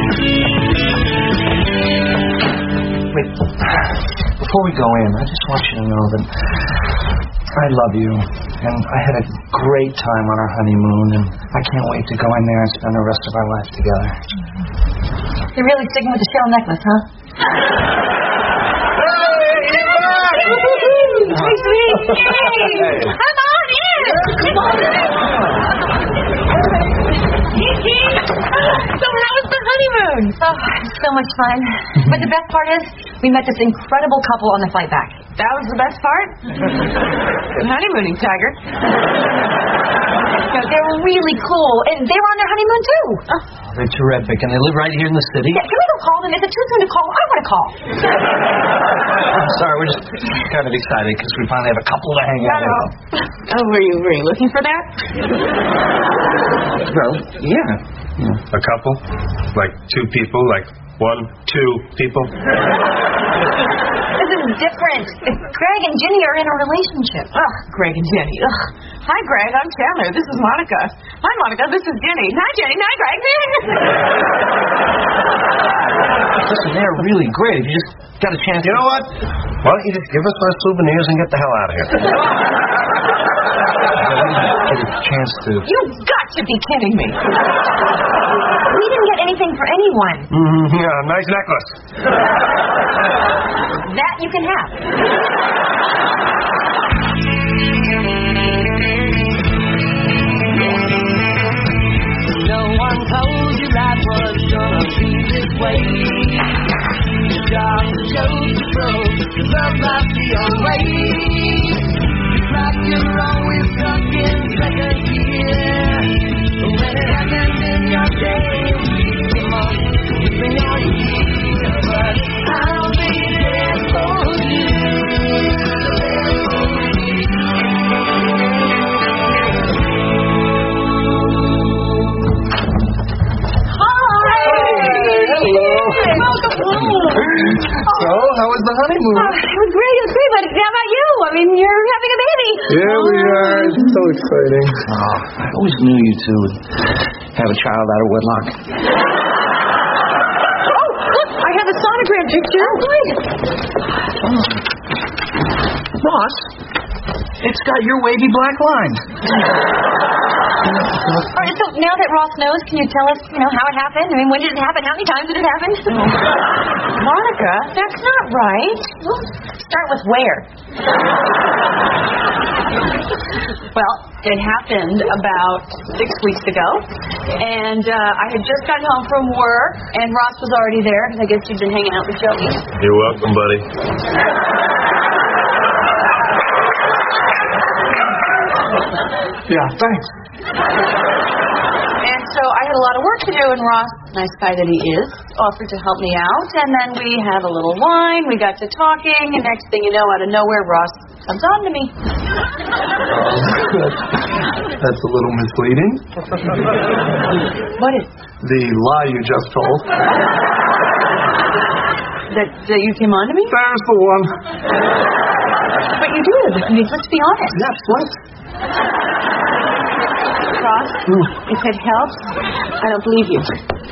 Wait, before we go in, I just want you to know that I love you, and I had a great time on our honeymoon, and I can't wait to go in there and spend the rest of our life together. You're really sticking with the shell necklace, huh? Hey, sweetie! Hey! Come on in! Come on in! Kiki! So how was the honeymoon? Oh, so much fun. But the best part is, we met this incredible couple on the flight back. That was the best part? Good honeymooning, Tiger. No, they're really cool, and they were on their honeymoon, too. They're terrific, and they live right here in the city. Yeah, can we go call them? Is it too soon to call? I want to call. I'm sorry, we're just kind of excited because we finally have a couple to hang out with. Oh, were you looking for that? Well, yeah. A couple? Like two people? Like 1, 2 people? This is different. Greg and Ginny are in a relationship. Ugh, Greg and Jenny. Ugh. Hi, Greg. I'm Chandler. This is Monica. Hi, Monica. This is Jenny. Hi, Jenny. Hi, Greg. Listen, they're really great. If you just got a chance. You know what? Why don't you just give us our souvenirs and get the hell out of here? Get a chance to. You've got to be kidding me. We didn't get anything for anyone. Yeah, nice necklace. That you can have. No one told you life was gonna be this way. The job chose to grow, the love might be on way. It's like you're always stuck in second gear. But when it happens in your day, come on, you bring all you need. But I'll be there for you. So, how was the honeymoon? It was great, but how about you? I mean, you're having a baby. Yeah, we are. It's so exciting. Oh, I always knew you two would have a child out of wedlock. Oh, look, I have a sonogram picture. Ross, it's got your wavy black line. All right, so now that Ross knows, can you tell us, how it happened? I mean, when did it happen? How many times did it happen? Monica, that's not right. Well, start with where? Well, it happened about 6 weeks ago, and I had just gotten home from work, and Ross was already there, because I guess you'd been hanging out with Joey. You're welcome, buddy. Yeah, thanks. And so I had a lot of work to do, and Ross, nice guy that he is, offered to help me out, and then we had a little wine, we got to talking, and next thing you know, out of nowhere, Ross comes on to me. That's a little misleading. What is? The lie you just told. That you came on to me? There's the one. But you did. I mean, let's be honest. Yes, what? Ross, if it helps, I don't believe you.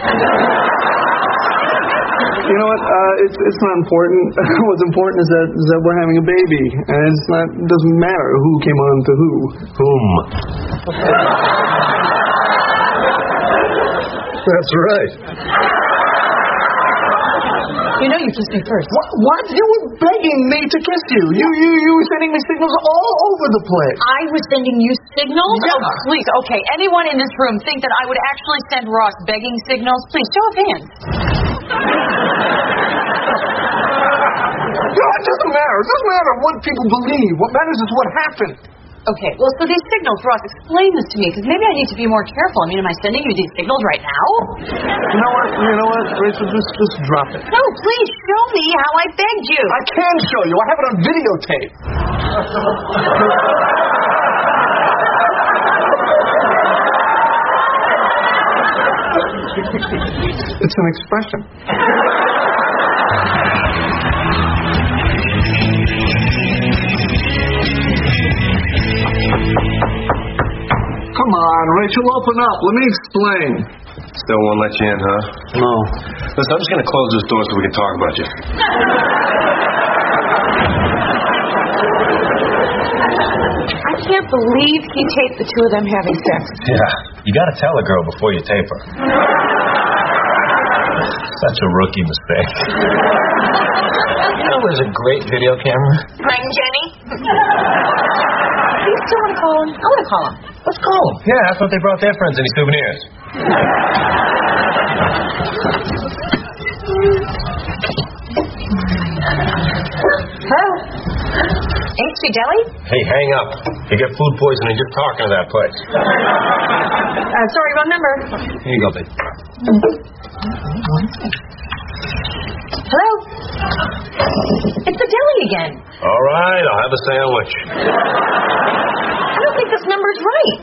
You know what? It's not important. What's important is that we're having a baby, and it doesn't matter who came on to who. Whom? That's right. You know you kissed me first. What? You were begging me to kiss you. You were sending me signals all over the place. I was sending you signals? Yeah. Oh, please. Okay, anyone in this room think that I would actually send Ross begging signals? Please, show of hands. No, it doesn't matter. It doesn't matter what people believe. What matters is what happened. Okay, well, so these signals, Ross, explain this to me, because maybe I need to be more careful. I mean, am I sending you these signals right now? You know what, Rachel, just drop it. No, please, show me how I begged you. I can show you. I have it on videotape. It's an expression. Come on, Rachel, open up. Let me explain. Still won't let you in, huh? No. Listen, I'm just going to close this door so we can talk about you. I can't believe he taped the two of them having sex. Yeah. You got to tell a girl before you tape her. Such a rookie mistake. You know, there's a great video camera. Ring Jenny. You still want to call him? I want to call him. Let's call him. Yeah, that's what they brought their friends, any souvenirs. Hello? HC Deli? Hey, hang up. You get food poisoning just talking to that place. Sorry, wrong number. Here you go, babe. Hello? It's the deli again. All right, I'll have a sandwich. I don't think this number's right.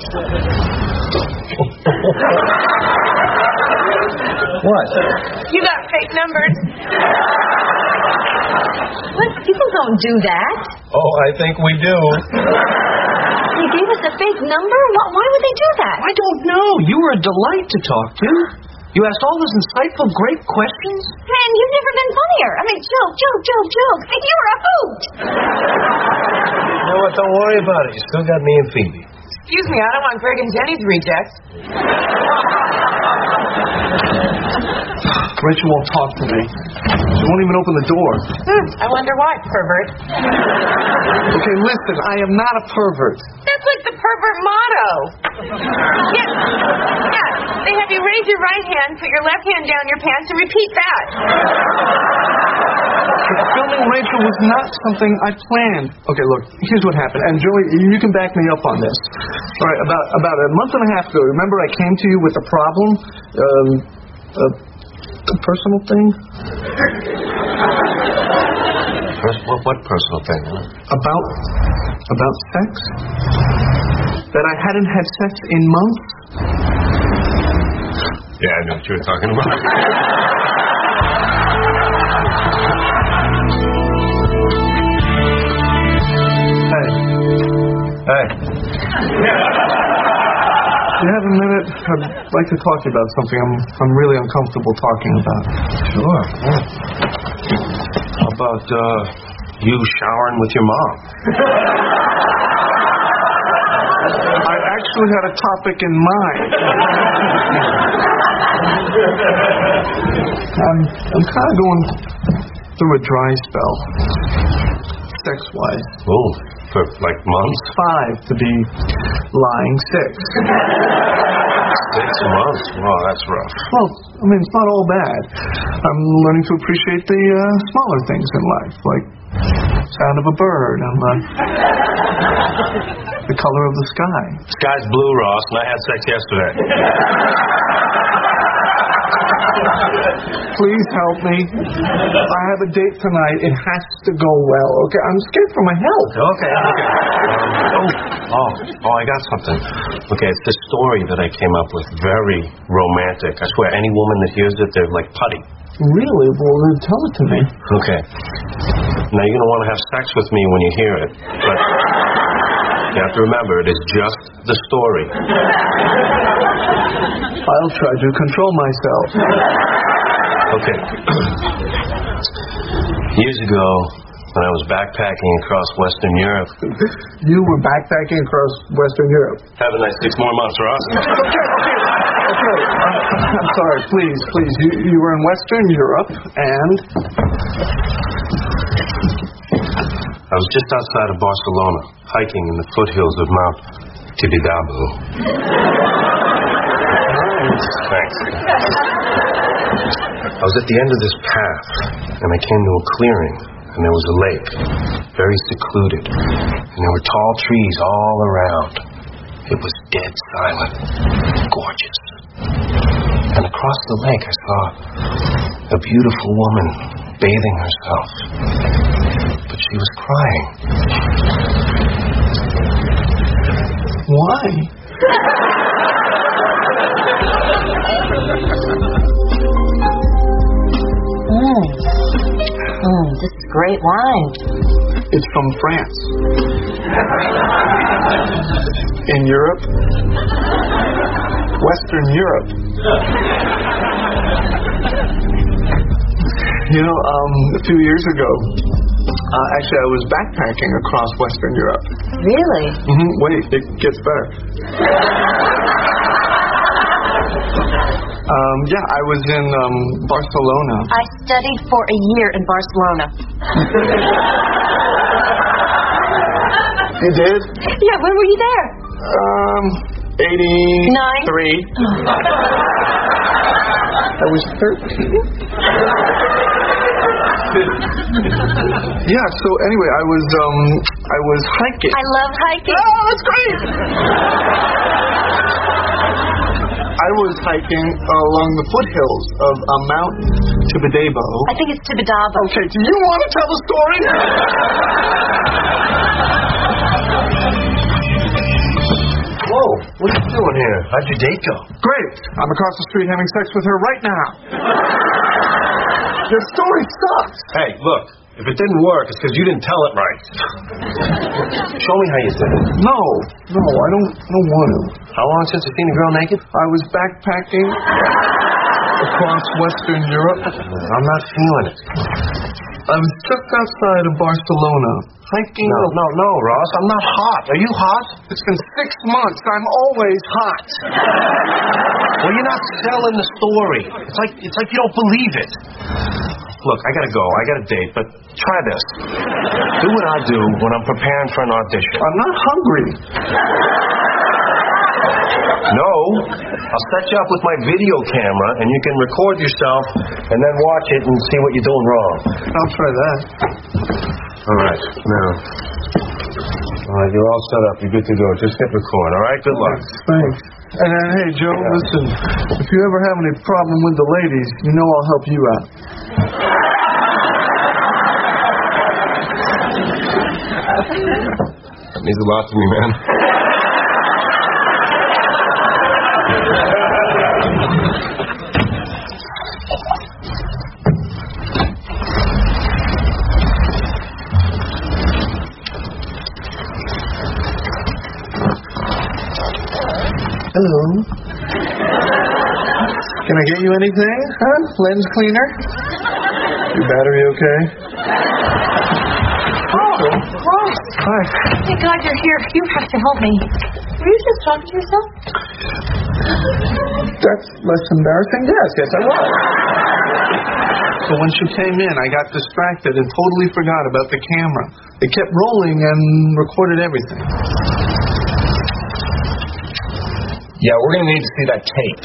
What? You got fake numbers. What? People don't do that. Oh, I think we do. They gave us a fake number? Why would they do that? I don't know. You were a delight to talk to. You asked all those insightful, great questions. Man, you've never been funnier. I mean, joke. You were a hoot. You know what? Don't worry about it. You still got me and Phoebe. Excuse me, I don't want Greg and Jenny's rejects. Rachel won't talk to me. She won't even open the door. I wonder why, pervert. Okay, listen, I am not a pervert. That's like the pervert motto. Yeah. They have you raise your right hand, put your left hand down your pants, and repeat that. Filming Rachel was not something I planned. Okay, look, here's what happened. And Joey, you can back me up on this. All right, about a month and a half ago, remember I came to you with a problem? A personal thing? What personal thing? About sex? That I hadn't had sex in months? Yeah, I know what you were talking about. Hey. You have a minute? I'd like to talk to you about something I'm really uncomfortable talking about. Sure. Yeah. How about you showering with your mom? I actually had a topic in mind. I'm kind of going through a dry spell, sex-wise. Oh, for like months? 5 to be lying 6. 6 months? Wow, that's rough. Well, I mean, it's not all bad. I'm learning to appreciate the smaller things in life, like sound of a bird and the color of the sky. Sky's blue, Ross, and I had sex yesterday. Please help me. I have a date tonight. It has to go well, okay? I'm scared for my health. Okay. I got something. Okay, it's this story that I came up with. Very romantic. I swear, any woman that hears it, they're like putty. Really? Well, then tell it to me. Okay. Now, you're going to want to have sex with me when you hear it, but you have to remember, it is just the story. I'll try to control myself. Okay. Years ago, when I was backpacking across Western Europe. You were backpacking across Western Europe? Have a nice 6 more months, Ross. Okay. I'm sorry, please. You were in Western Europe, and? I was just outside of Barcelona, hiking in the foothills of Mount Tibidabo. Thanks. I was at the end of this path, and I came to a clearing, and there was a lake, very secluded, and there were tall trees all around. It was dead silent, gorgeous. And across the lake, I saw a beautiful woman bathing herself, but she was crying. Why? This is great wine. It's from France. In Europe? Western Europe. You know, a few years ago, actually, I was backpacking across Western Europe. Really? Wait, it gets better. Yeah, I was in Barcelona. I studied for a year in Barcelona. You did? Yeah, when were you there? 83. I was 13. Yeah, so anyway, I was hiking. I love hiking. Oh, that's great! I was hiking along the foothills of a mountain, Tibidabo. I think it's Tibidabo. Okay, do you want to tell the story? Whoa, what are you doing here? How'd your date go? Great. I'm across the street having sex with her right now. Your story sucks. Hey, look, if it didn't work, it's because you didn't tell it right. Show me how you did it. No, I don't want to. How long since you seen a girl naked? I was backpacking across Western Europe. I'm not feeling it. I was just outside of Barcelona, hiking. No, Ross, I'm not hot. Are you hot? It's been 6 months. I'm always hot. Well, you're not selling the story. It's like you don't believe it. Look, I gotta go. I got a date, but try this. Do what I do when I'm preparing for an audition. I'm not hungry. No, I'll set you up with my video camera, and you can record yourself, and then watch it and see what you're doing wrong. I'll try that. All right, now. All right, you're all set up. You're good to go. Just hit record, all right? Good luck. Thanks. And then, hey, Joe, listen, if you ever have any problem with the ladies, you know I'll help you out. That means a lot to me, man. Hello. Can I get you anything? Huh? Lens cleaner? Your battery okay? Ross. Hi. Thank God you're here. You have to help me. Were you just talking to yourself? That's less embarrassing? Yes, I was. So when she came in, I got distracted and totally forgot about the camera. It kept rolling and recorded everything. Yeah, we're going to need to see that tape.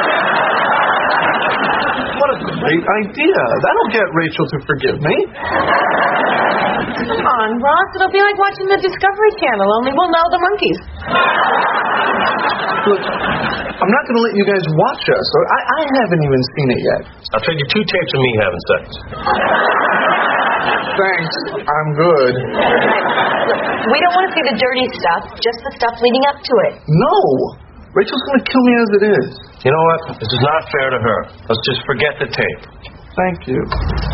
What a great idea. That'll get Rachel to forgive me. Come on, Ross. It'll be like watching the Discovery Channel, only we'll know the monkeys. Look, I'm not going to let you guys watch us. I haven't even seen it yet. I'll trade you 2 tapes of me having sex. Thanks. I'm good. We don't want to see the dirty stuff, just the stuff leading up to it. No. Rachel's going to kill me as it is. You know what? This is not fair to her. Let's just forget the tape. Thank you.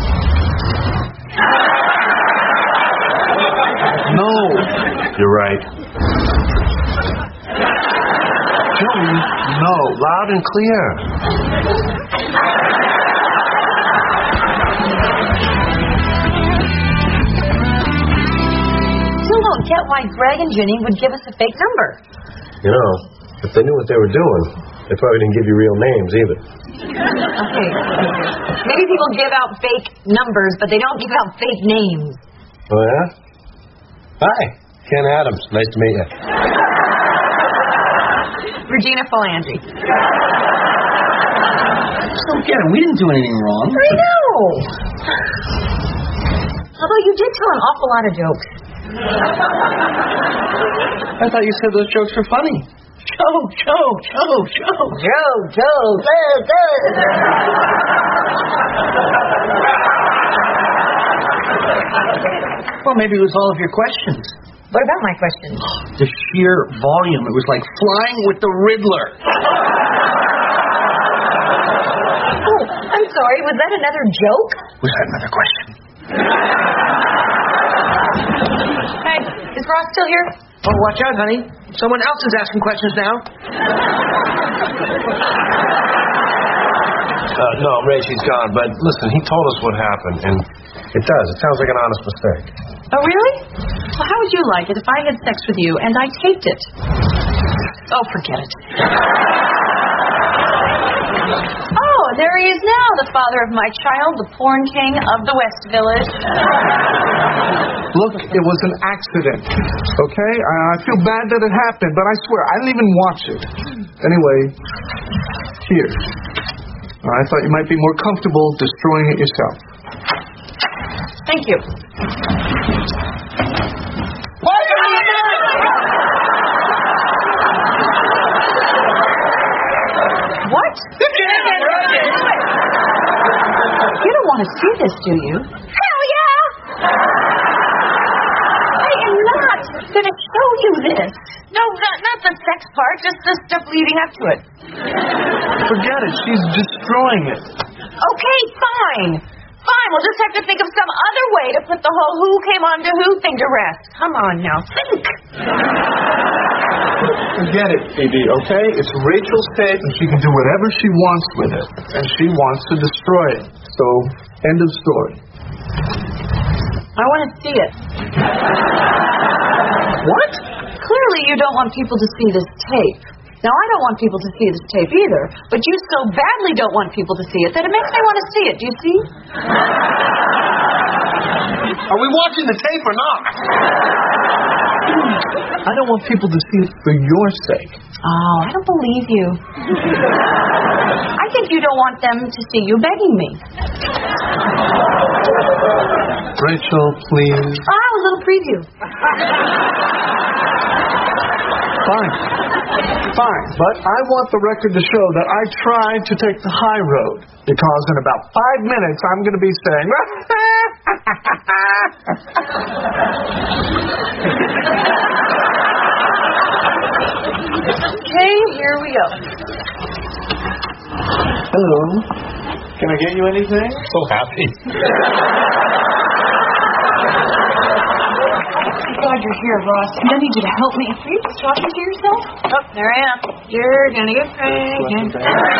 No. You're right. Joey, no. Loud and clear. Still don't get why Greg and Ginny would give us a fake number. You know, if they knew what they were doing, they probably didn't give you real names either. Okay. Maybe people give out fake numbers, but they don't give out fake names. Oh, yeah? Hi, Ken Adams. Nice to meet you. Regina Phalange. So again, we didn't do anything wrong. I know. Although you did tell an awful lot of jokes. I thought you said those jokes were funny. Joke. Well, maybe it was all of your questions. What about my questions? The sheer volume. It was like flying with the Riddler. Oh, I'm sorry. Was that another joke? Was that another question? Hey, is Ross still here? Oh, watch out, honey. Someone else is asking questions now. No, Ray, she's gone. But listen, he told us what happened, and it does. It sounds like an honest mistake. Oh, really? Well, how would you like it if I had sex with you and I taped it? Oh, forget it. Oh, there he is now, the father of my child, the porn king of the West Village. Look, it was an accident. Okay? I feel bad that it happened, but I swear, I didn't even watch it. Anyway, here. I thought you might be more comfortable destroying it yourself. Thank you. What? You don't want to see this, do you? Hell yeah! I am not going to show you this. No, not the sex part, just the stuff leading up to it. Forget it. She's destroying it. Okay, fine. Fine, we'll just have to think of some other way to put the whole who came on to who thing to rest. Come on now, think. Forget it, Phoebe, okay? It's Rachel's tape, and she can do whatever she wants with it. And she wants to destroy it. So, end of story. I want to see it. What? Clearly you don't want people to see this tape. Now, I don't want people to see this tape either, but you so badly don't want people to see it that it makes me want to see it. Do you see? Are we watching the tape or not? I don't want people to see it for your sake. Oh, I don't believe you. I think you don't want them to see you begging me. Rachel, please. Ah, a little preview. Fine. Fine. But I want the record to show that I tried to take the high road. Because in about 5 minutes, I'm going to be saying... Okay, here we go. Hello. Can I get you anything? So happy. God, you're here, Ross. I need you to help me. Are you talking to yourself? Oh, there I am. You're gonna get pregnant.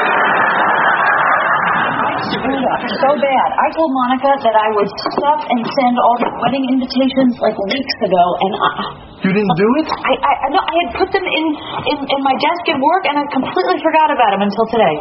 Screwed up so bad. I told Monica that I would stop and send all the wedding invitations like weeks ago, and You didn't do it? no, I had put them in my desk at work, and I completely forgot about them until today.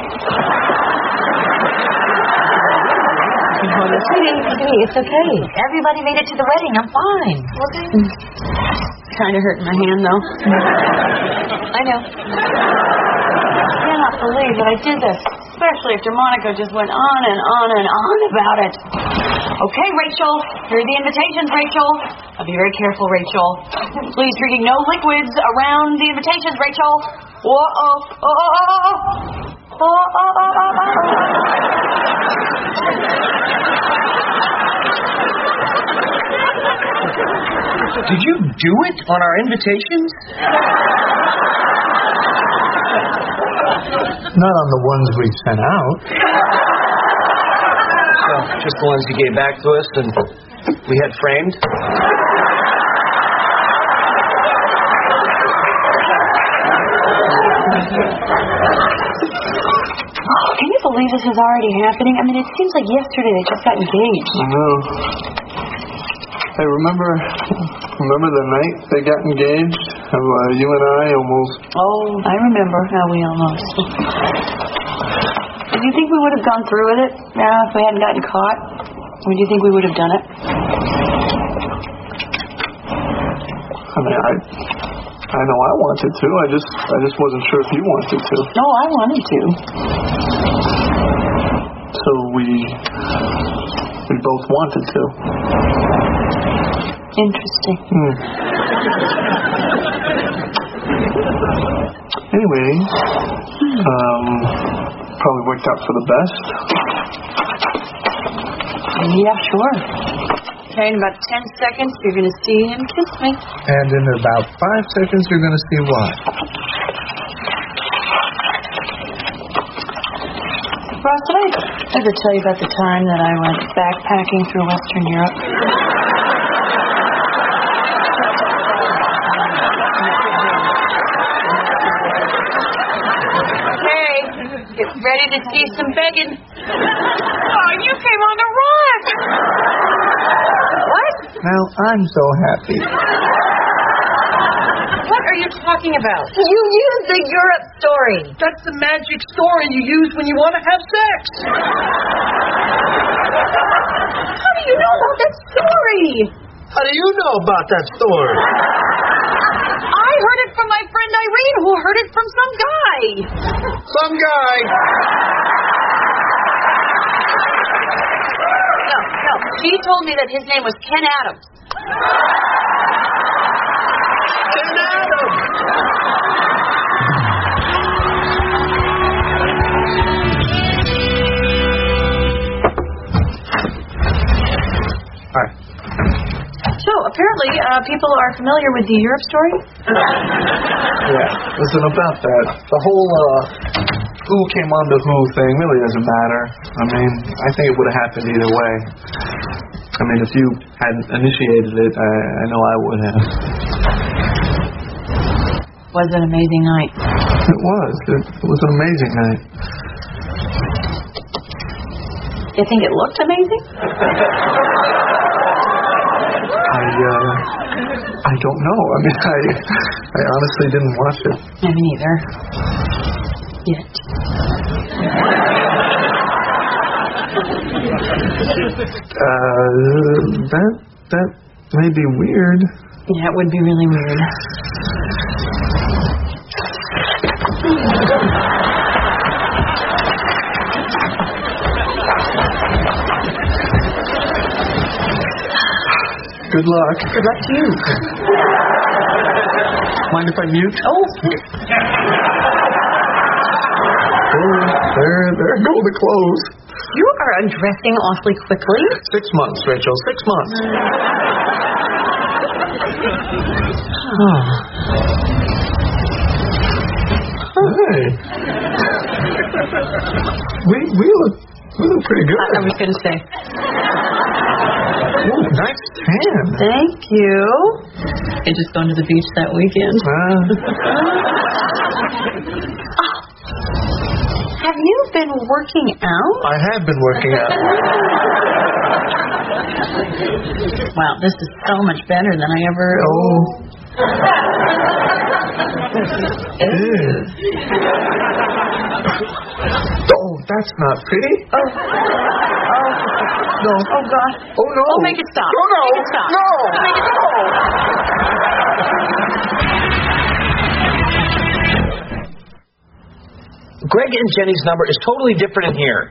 Sweetie, it's okay. Everybody made it to the wedding. I'm fine. Okay. Kind of hurting my hand, though. I know. I cannot believe that I did this, especially after Monica just went on and on and on about it. Okay, Rachel. Here are the invitations, Rachel. I'll be very careful, Rachel. Please, drinking no liquids around the invitations, Rachel. Whoa-oh. Did you do it on our invitations? Not on the ones we sent out. Well, just the ones you gave back to us and we had framed. Can you believe this is already happening? I mean, it seems like yesterday they just got engaged. I know. Hey, remember the night they got engaged? You and I almost... Oh, I remember how we almost... Do you think we would have gone through with it now if we hadn't gotten caught? Or do you think we would have done it? I mean, I know I wanted to. I just wasn't sure if you wanted to. No, I wanted to. So we both wanted to. Interesting. Anyway, probably worked out for the best. Yeah, sure. Okay, in about 10 seconds, you're going to see him kiss me. And in about 5 seconds, you're going to see what? Ross, did I ever tell you about the time that I went backpacking through Western Europe? ready to see some begging. Oh, you came on the run. What? Now, I'm so happy. What are you talking about? You used the Europe story. That's the magic story you use when you want to have sex. How do you know about that story? How do you know about that story? I heard it from my friend Irene, who heard it from some guy. Some guy. No. She told me that his name was Ken Adams. Ken Adams. Hi. So, apparently, people are familiar with the Europe story? Yeah, listen, about that, the whole who came on to who thing really doesn't matter. I mean, I think it would have happened either way. I mean, if you hadn't initiated it, I know I would have. Was an amazing night. It was. It was an amazing night. You think it looked amazing? I don't know. I mean, I honestly didn't watch it. Me neither. Yet. That may be weird. Yeah, it would be really weird. Good luck. Good luck to you. Mind if I mute? Oh. There go the clothes. You are undressing awfully quickly. 6 months, Rachel. 6 months. Hey. We look pretty good. I was going to say. Ooh, nice tan. Thank you. I just gone to the beach that weekend. Have you been working out? I have been working out. Wow, this is so much better than I ever... Oh, that's not pretty. No. Oh, God. Oh, no. Oh, make it stop. No. Make it stop. No. Make it stop. Greg and Jenny's number is totally different in here.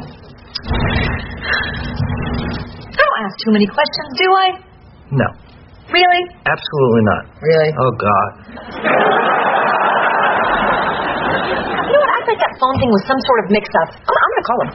I don't ask too many questions, do I? No. Really? Absolutely not. Really? Oh, God. You know what? I think that phone thing was some sort of mix-up. I'm going to call him.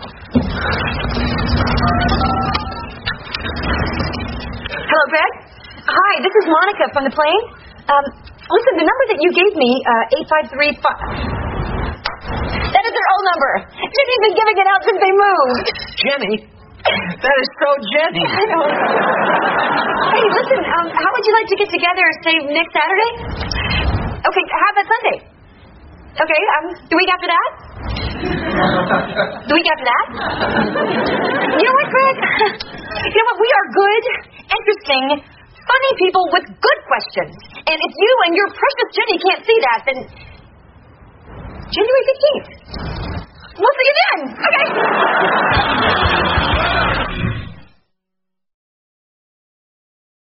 Hello, Greg? Hi, this is Monica from the plane. Listen, the number that you gave me, 8535... That is their old number. Jenny's been giving it out since they moved. Jenny? That is so Jenny. I know. Hey, listen, how would you like to get together, say, next Saturday? Okay, how about Sunday? Okay, the week after that? The week after that? You know what, Greg? You know what? We are good, interesting, funny people with good questions. And if you and your precious Jenny can't see that, then January 15th. We'll see you then. Okay.